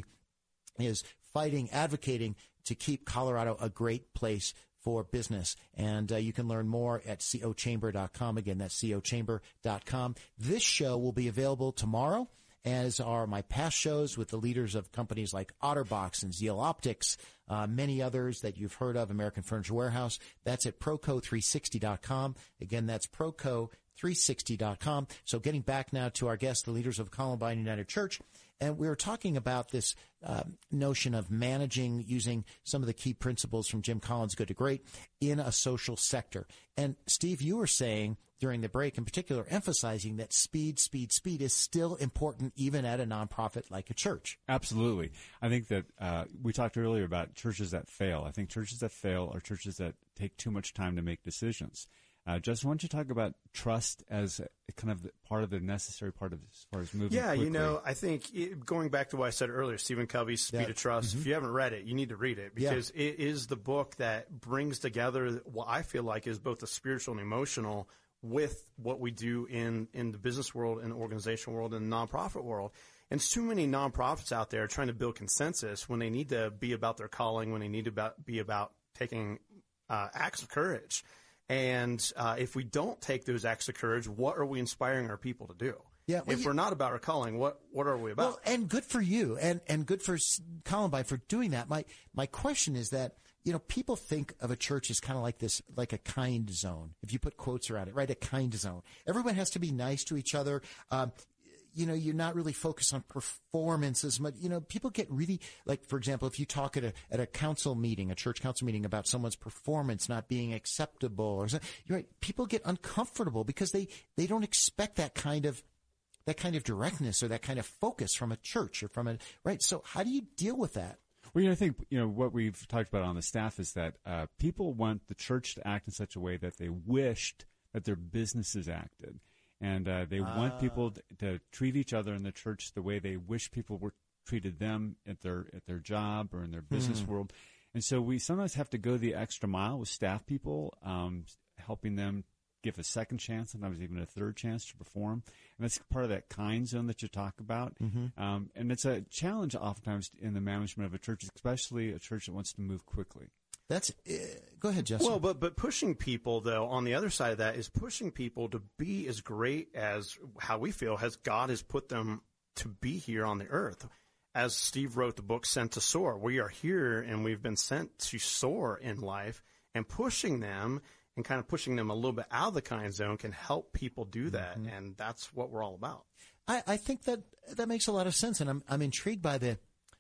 is fighting, advocating to keep Colorado a great place for business. And uh, you can learn more at co chamber dot com. Again, that's co chamber dot com. This show will be available tomorrow, as are my past shows with the leaders of companies like Otterbox and Zeal Optics, uh, many others that you've heard of, American Furniture Warehouse. That's at proco three sixty dot com. Again, that's proco three sixty dot com. So getting back now to our guests, the leaders of Columbine United Church, and we were talking about this uh, notion of managing using some of the key principles from Jim Collins' Good to Great in a social sector. And Steve, you were saying during the break in particular, emphasizing that speed, speed, speed is still important even at a nonprofit like a church. Absolutely. I think that uh, we talked earlier about churches that fail. I think churches that fail are churches that take too much time to make decisions. Uh, Justin, why don't you talk about trust as a, kind of the, part of the necessary part of as far as moving Yeah, quickly? you know, I think it, going back to what I said earlier, Stephen Covey's Speed Yeah. of Trust, Mhm. if you haven't read it, you need to read it because Yeah. it is the book that brings together what I feel like is both the spiritual and emotional with what we do in, in the business world and organizational world and the nonprofit world. And too many nonprofits out there trying to build consensus when they need to be about their calling, when they need to about, be about taking uh, acts of courage. And uh, if we don't take those acts of courage, what are we inspiring our people to do? Yeah, well, if you- we're not about our calling, what what are we about? Well, and good for you, and and good for S- Columbine for doing that. My my question is that, you know, people think of a church as kind of like this, like a kind zone. If you put quotes around it, right? A kind zone. Everyone has to be nice to each other. Um, you know, you're not really focused on performance as much. You know, people get really, like, for example, if you talk at a at a council meeting, a church council meeting, about someone's performance not being acceptable or something, you're right, people get uncomfortable because they they don't expect that kind of that kind of directness or that kind of focus from a church or from a right. So how do you deal with that? Well, you know, I think, you know, what we've talked about on the staff is that uh, people want the church to act in such a way that they wished that their businesses acted. And uh, they Ah. want people to, to treat each other in the church the way they wish people were treated them at their at their job or in their business Hmm. world. And so we sometimes have to go the extra mile with staff people, um, helping them give a second chance, sometimes even a third chance to perform. And that's part of that kind zone that you talk about. Mhm. Um, and it's a challenge oftentimes in the management of a church, especially a church that wants to move quickly. That's uh, go ahead, Justin. Well, but but pushing people, though, on the other side of that is pushing people to be as great as how we feel as God has put them to be here on the earth. As Steve wrote the book, Sent to Soar, we are here and we've been sent to soar in life, and pushing them and kind of pushing them a little bit out of the kind zone can help people do that, Mhm. and that's what we're all about. I, I think that that makes a lot of sense, and I'm I'm intrigued by the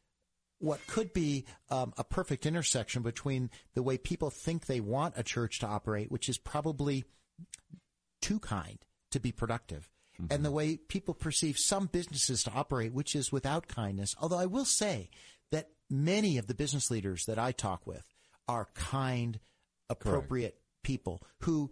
what could be um, a perfect intersection between the way people think they want a church to operate, which is probably too kind to be productive, mm-hmm. and the way people perceive some businesses to operate, which is without kindness. Although I will say that many of the business leaders that I talk with are kind, appropriate Correct. people who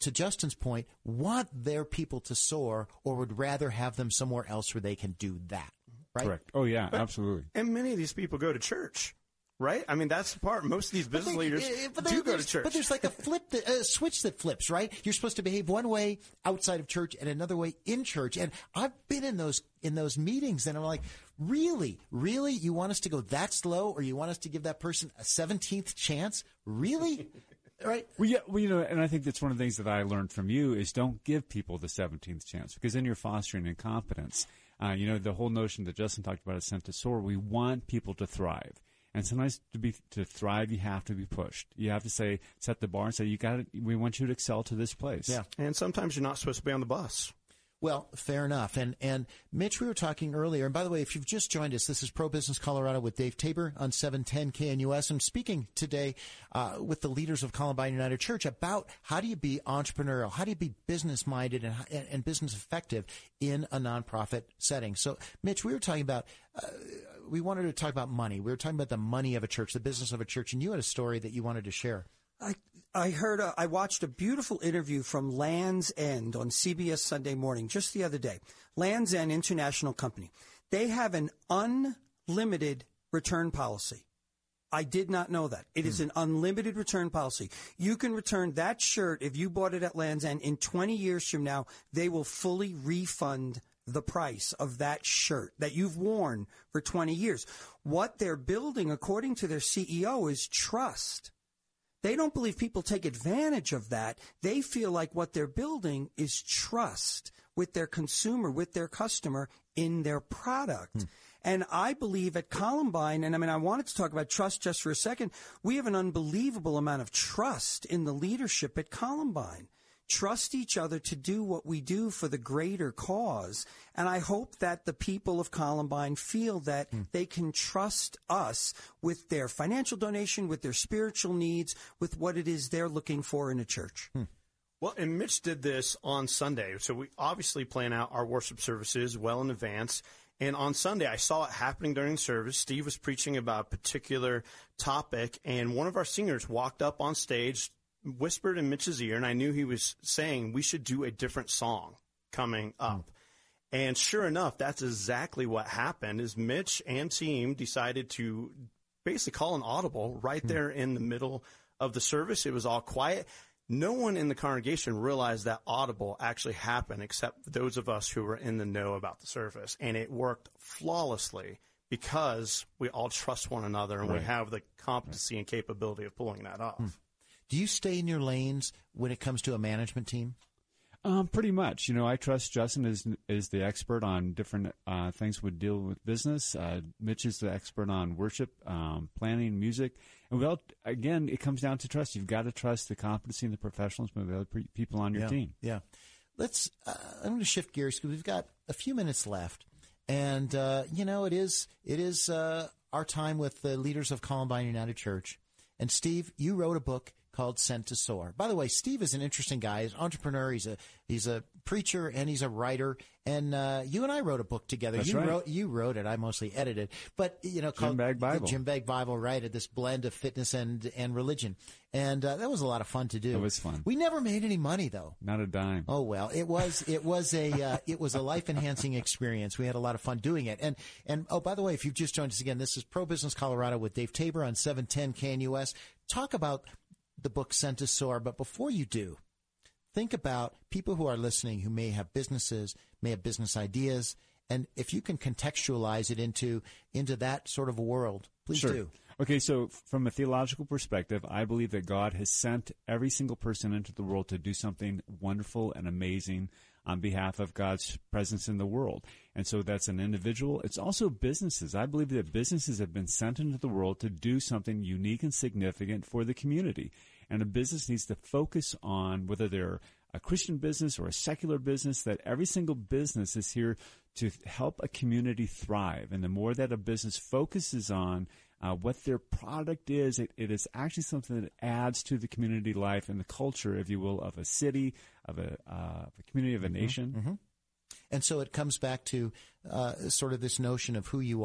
to Justin's point, want their people to soar or would rather have them somewhere else where they can do that, right? Correct. Oh, yeah, but, absolutely. And many of these people go to church. Right? I mean, that's the part. Most of these business they, leaders but do go to church. But there's like a flip, that, a switch that flips, right? You're supposed to behave one way outside of church and another way in church. And I've been in those in those meetings, and I'm like, really, really, you want us to go that slow, or you want us to give that person a seventeenth chance? Really? Right? Well, yeah, well, you know, and I think that's one of the things that I learned from you is don't give people the seventeenth chance, because then you're fostering incompetence. Uh, you know, the whole notion that Justin talked about is sent to soar. We want people to thrive. And sometimes to be to thrive, you have to be pushed. You have to say, set the bar and say, you got it. We want you to excel to this place. Yeah. And sometimes you're not supposed to be on the bus. Well, fair enough. And, and Mitch, we were talking earlier, and by the way, if you've just joined us, this is Pro Business Colorado with Dave Tabor on seven ten K N U S. I'm speaking today uh, with the leaders of Columbine United Church about how do you be entrepreneurial, how do you be business-minded and, and, and business effective in a nonprofit setting. So, Mitch, we were talking about, uh, we wanted to talk about money. We were talking about the money of a church, the business of a church, and you had a story that you wanted to share. I I heard a, I watched a beautiful interview from Land's End on C B S Sunday Morning just the other day. Land's End International Company. They have an unlimited return policy. I did not know that. It hmm. is an unlimited return policy. You can return that shirt if you bought it at Land's End. In twenty years from now, they will fully refund the price of that shirt that you've worn for twenty years. What they're building, according to their C E O, is trust. They don't believe people take advantage of that. They feel like what they're building is trust with their consumer, with their customer in their product. Hmm. And I believe at Columbine, and I mean, I wanted to talk about trust just for a second. We have an unbelievable amount of trust in the leadership at Columbine. Trust each other to do what we do for the greater cause. And I hope that the people of Columbine feel that mm. they can trust us with their financial donation, with their spiritual needs, with what it is they're looking for in a church. Mm. Well, and Mitch did this on Sunday. So we obviously plan out our worship services well in advance. And on Sunday, I saw it happening during the service. Steve was preaching about a particular topic, and one of our singers walked up on stage, whispered in Mitch's ear, and I knew he was saying we should do a different song coming up. Mm. And sure enough, that's exactly what happened, is Mitch and team decided to basically call an audible right mm. there in the middle of the service. It was all quiet. No one in the congregation realized that audible actually happened except those of us who were in the know about the service. And it worked flawlessly because we all trust one another and right. we have the competency right. and capability of pulling that off. Mm. Do you stay in your lanes when it comes to a management team? Um, pretty much. You know, I trust Justin is is the expert on different uh, things would deal with business. Uh, Mitch is the expert on worship, um, planning, music. And we all, again, it comes down to trust. You've got to trust the competency and the professionalism of the other pre- people on your yeah, team. Yeah. Let's. Uh, I'm going to shift gears because we've got a few minutes left, and uh, you know, it is it is uh, our time with the leaders of Columbine United Church. And Steve, you wrote a book called Sent to Soar. By the way, Steve is an interesting guy. He's an entrepreneur. He's a he's a preacher and he's a writer. And uh, you and I wrote a book together. That's you right. wrote you wrote it. I mostly edited. But you know, called Gym Bag Bible. Gym Bag Bible, right? This blend of fitness and and religion. And uh, that was a lot of fun to do. It was fun. We never made any money though. Not a dime. Oh well, it was it was a uh, it was a life enhancing experience. We had a lot of fun doing it. And and oh, by the way, if you've just joined us again, this is Pro Business Colorado with Dave Tabor on seven ten K N U S. Talk about the book Sent to Soar. But before you do, think about people who are listening who may have businesses, may have business ideas, and if you can contextualize it into into that sort of a world, please sure. do. Okay, so from a theological perspective, I believe that God has sent every single person into the world to do something wonderful and amazing on behalf of God's presence in the world. And so that's an individual. It's also businesses. I believe that businesses have been sent into the world to do something unique and significant for the community. And a business needs to focus on, whether they're a Christian business or a secular business, that every single business is here to help a community thrive. And the more that a business focuses on uh, what their product is, it, it is actually something that adds to the community life and the culture, if you will, of a city, of a, uh, of a community, of a nation. Mm-hmm. And so it comes back to uh, sort of this notion of who you are.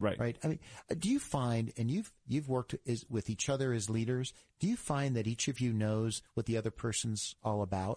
Right. Right. I mean, do you find, and you've you've worked as, with each other as leaders, do you find that each of you knows what the other person's all about?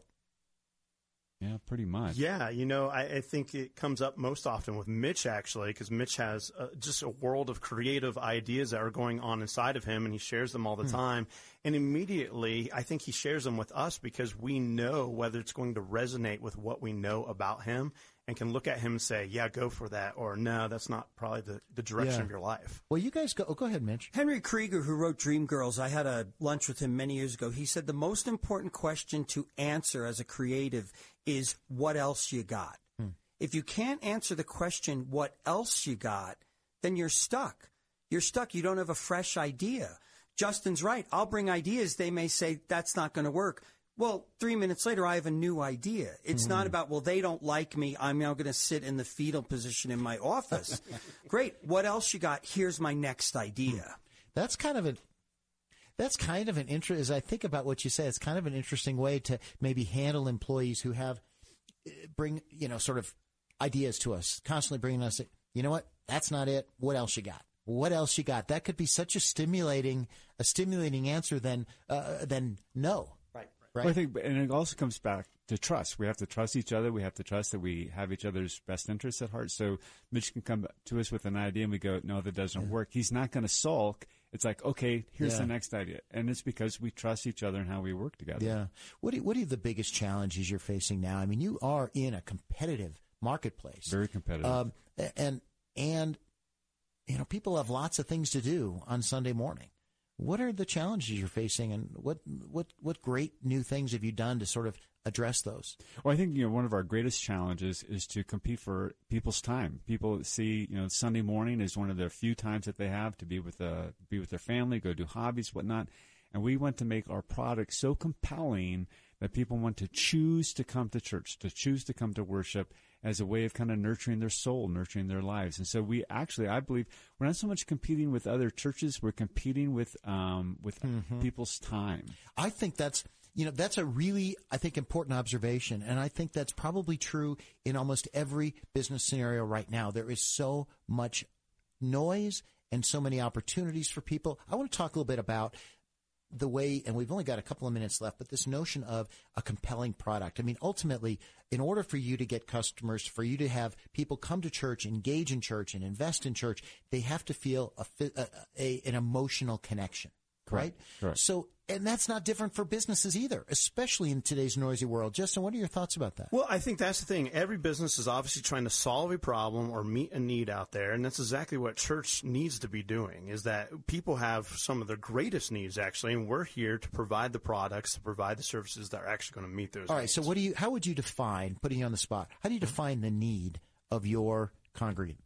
Yeah, pretty much. Yeah, you know, I, I think it comes up most often with Mitch, actually, because Mitch has uh, just a world of creative ideas that are going on inside of him, and he shares them all the hmm. time. And immediately, I think he shares them with us because we know whether it's going to resonate with what we know about him and can look at him and say, yeah, go for that, or no, that's not probably the, the direction yeah. of your life. Well, you guys go. Oh, go ahead, Mitch. Henry Krieger, who wrote Dreamgirls, I had a lunch with him many years ago. He said the most important question to answer as a creative is what else you got. Hmm. If you can't answer the question, what else you got, then you're stuck. You're stuck. You don't have a fresh idea. Justin's right. I'll bring ideas. They may say that's not going to work. Well, three minutes later, I have a new idea. It's mm-hmm. not about, well, they don't like me. I'm now going to sit in the fetal position in my office. Great. What else you got? Here's my next idea. That's kind of a, that's kind of an interest. As I think about what you say, it's kind of an interesting way to maybe handle employees who have bring, you know, sort of ideas to us, constantly bringing us, you know what? That's not it. What else you got? What else you got? That could be such a stimulating, a stimulating answer than, uh, than no. Right. Well, I think, and it also comes back to trust. We have to trust each other. We have to trust that we have each other's best interests at heart. So Mitch can come to us with an idea and we go, no, that doesn't yeah. work. He's not going to sulk. It's like, okay, here's yeah. the next idea. And it's because we trust each other and how we work together. Yeah. What are, what are the biggest challenges you're facing now? I mean, you are in a competitive marketplace. Very competitive. Um, and, and, you know, people have lots of things to do on Sunday morning. What are the challenges you're facing, and what what what great new things have you done to sort of address those? Well, I think, you know, one of our greatest challenges is to compete for people's time. People see, you know, Sunday morning is one of the few times that they have to be with uh, be with their family, go do hobbies, whatnot. And we want to make our product so compelling that people want to choose to come to church, to choose to come to worship as a way of kind of nurturing their soul, nurturing their lives. And so we actually, I believe, we're not so much competing with other churches, we're competing with um, with mm-hmm. people's time. I think that's, you know, that's a really, I think, important observation. And I think that's probably true in almost every business scenario right now. There is so much noise and so many opportunities for people. I want to talk a little bit about the way, and we've only got a couple of minutes left, but this notion of a compelling product. I mean, ultimately, in order for you to get customers, for you to have people come to church, engage in church, and invest in church, they have to feel a, a, a an emotional connection, right? Correct. So, and that's not different for businesses either, especially in today's noisy world. Justin, what are your thoughts about that? Well, I think that's the thing. Every business is obviously trying to solve a problem or meet a need out there, and that's exactly what church needs to be doing, is that people have some of their greatest needs, actually, and we're here to provide the products, to provide the services that are actually going to meet those All right, needs. so what do you? How would you define, putting you on the spot, how do you define the need of your congregant?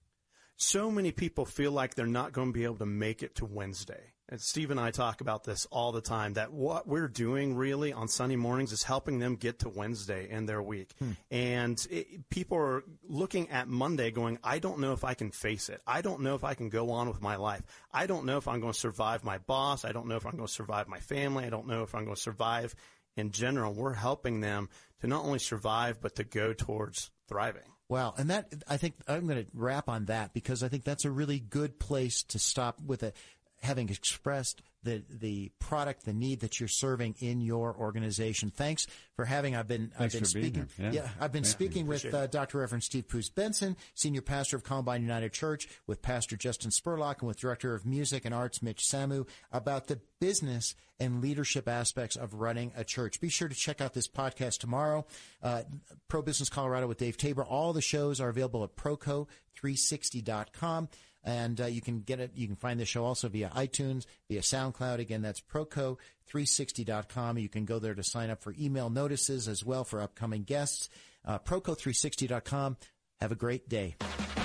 So many people feel like they're not going to be able to make it to Wednesday. And Steve and I talk about this all the time, that what we're doing really on Sunday mornings is helping them get to Wednesday in their week. Hmm. And it, people are looking at Monday going, I don't know if I can face it. I don't know if I can go on with my life. I don't know if I'm going to survive my boss. I don't know if I'm going to survive my family. I don't know if I'm going to survive in general. We're helping them to not only survive, but to go towards thriving. Wow. And that, I think I'm going to wrap on that, because I think that's a really good place to stop with it. Having expressed the the product, the need that you're serving in your organization. Thanks for having. I've been Thanks I've been for being speaking. here. Yeah. yeah, I've been yeah. speaking with uh, Doctor Reverend Steve Poos Benson, Senior Pastor of Columbine United Church, with Pastor Justin Spurlock, and with Director of Music and Arts Mitch Samu, about the business and leadership aspects of running a church. Be sure to check out this podcast tomorrow. Uh, Pro Business Colorado with Dave Tabor. All the shows are available at proco three sixty dot com. And uh, you can get it. You can find the show also via iTunes, via SoundCloud. Again, that's proco three sixty dot com. You can go there to sign up for email notices as well for upcoming guests. Uh, proco three sixty dot com. Have a great day.